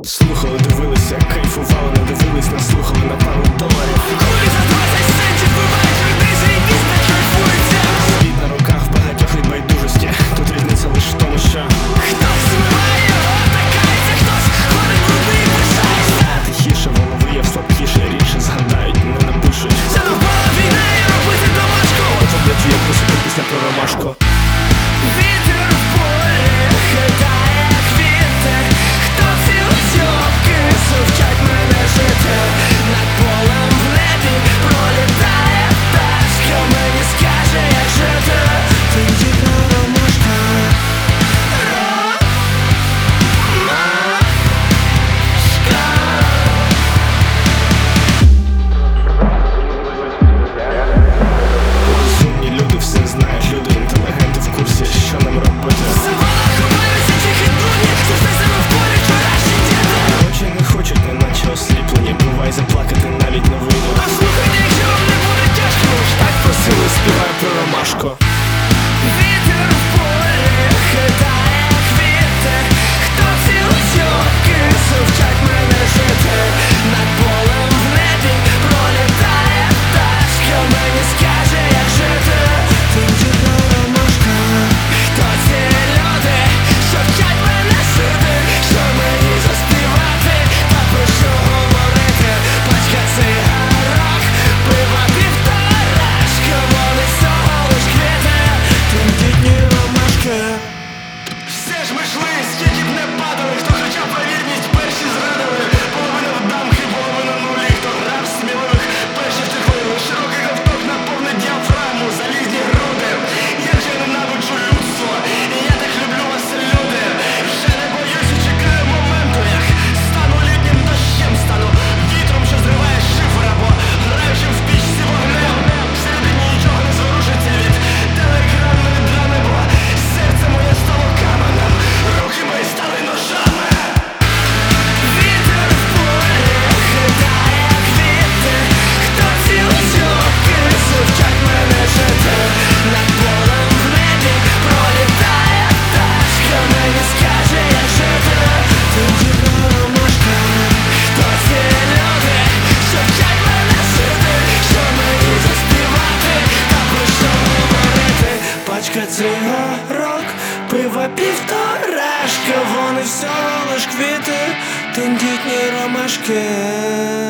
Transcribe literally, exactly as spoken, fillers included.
Слухали, дивилися, кайфували, не дивились, не слухали на пару доларів. Кулі за двадцять центів бувають людей, заєбісь, не кайфується. Світ на руках в багатьох від байдужості. Тут різниця лиш в тому, що Хтось змиває його, такається, хтось ходить брудний, пишається. тихіше, воно вияв слабкіше, рідше згадають, не напишуть. Задовбала війна і робити домашку. Ото блять як писати пісня про ромашку. Вітер в полі хитає квіти. Хто ці листівки сувчать мене жити? Над полем в небі пролітає пташка. Мені скаже, як жити. Тендітна ромашка. Ромашка. Розумні люди все знають, люди інтелігенти в курсі, що нам робити. Савана ховаються тихі дурні, що все себе в полі вчорашні діти. Очі не хочуть, неначе осліплені. Бувай, заплакати навіть не вийду. Послухайте, якщо вам не буде тяжко. Так просили, співаю про ромашку. Вітер в полі хитає квіти. Хто ці листівки сувчать мене жити? Над полем в небі пролітає пташка. Мені скаже, як жити. Тендітна ромашка. Хто ці люди, що вчать мене жити? Що мені заспівати, та про що говорити? Пачка цигарок, пива півторашка. Вони всього лиш квіти. Тендітні ромашки. Все ж ми йшли, скільки б не падали. Хто хоча про вірність, перші зрадили. Половина в дамки, половина нулі. Хто грав сміливих, перші втекли. Широкий ковток наповнить діафрагму, залізні груди. Я вже ненавиджу людство, і я так люблю вас, люди. Вже не боюсь і чекаю моменту, як стану літнім дощем, стану вітром, що зриває шифр, або граючим в пічці вогнем. Всередині нічого не зворушиться від телеекранної драми, бо серце моє стало каменем, руки мої стали ножами. Вітер в полі хитає квіти. Хто ці листівки сувчать мене жити? Над полем в небі пролітає пташка. Мені скаже, як жити. Тендітна ромашка. Хто ці люди, що вчать мене жити? Що мені заспівати, та про що говорити? Пачка цигарок, пива півторашка. Вони всього лиш квіти, тендітні ромашки.